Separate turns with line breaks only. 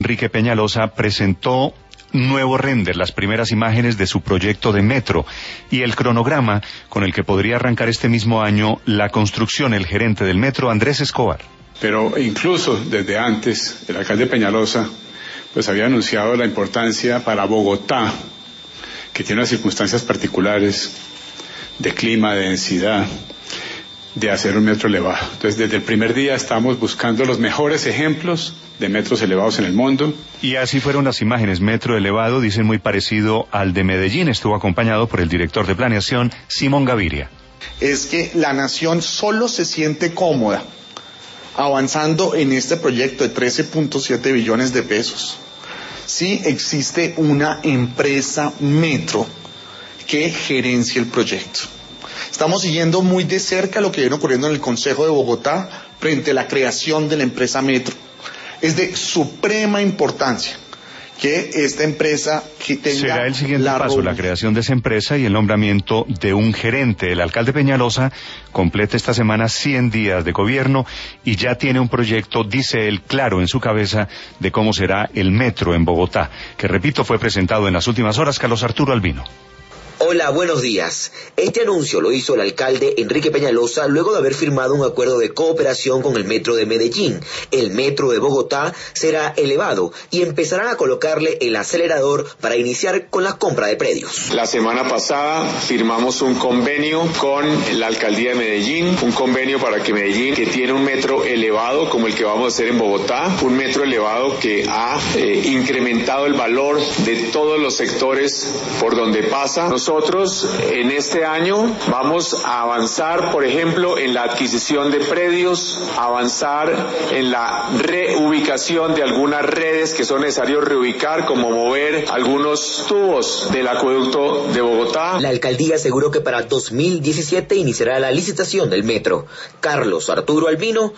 Enrique Peñalosa presentó nuevo render, las primeras imágenes de su proyecto de metro y el cronograma con el que podría arrancar este mismo año la construcción. El gerente del metro, Andrés Escobar.
Pero incluso desde antes, el alcalde Peñalosa pues había anunciado la importancia para Bogotá, que tiene unas circunstancias particulares de clima, de densidad, de hacer un metro elevado. Entonces, desde el primer día estamos buscando los mejores ejemplos de metros elevados en el mundo.
Y así fueron las imágenes. Metro elevado, dicen, muy parecido al de Medellín. Estuvo acompañado por el director de planeación, Simón Gaviria.
Es que la nación solo se siente cómoda avanzando en este proyecto de 13.7 billones de pesos si existe una empresa metro que gerencie el proyecto. Estamos siguiendo muy de cerca lo que viene ocurriendo en el Consejo de Bogotá frente a la creación de la empresa metro. Es de suprema importancia que esta empresa que tenga...
Será el siguiente paso, la creación de esa empresa y el nombramiento de un gerente. El alcalde Peñalosa completa esta semana 100 días de gobierno y ya tiene un proyecto, dice él, claro en su cabeza de cómo será el metro en Bogotá, que repito, fue presentado en las últimas horas. Carlos Arturo Albino.
Hola, buenos días. Este anuncio lo hizo el alcalde Enrique Peñalosa luego de haber firmado un acuerdo de cooperación con el Metro de Medellín. El Metro de Bogotá será elevado y empezarán a colocarle el acelerador para iniciar con la compra de predios.
La semana pasada firmamos un convenio con la alcaldía de Medellín, un convenio para que Medellín, que tiene un metro elevado como el que vamos a hacer en Bogotá, un metro elevado que ha incrementado el valor de todos los sectores por donde pasa. Nosotros en este año vamos a avanzar, por ejemplo, en la adquisición de predios, avanzar en la reubicación de algunas redes que son necesarios reubicar, como mover algunos tubos del acueducto de Bogotá.
La alcaldía aseguró que para 2017 iniciará la licitación del metro. Carlos Arturo Albino,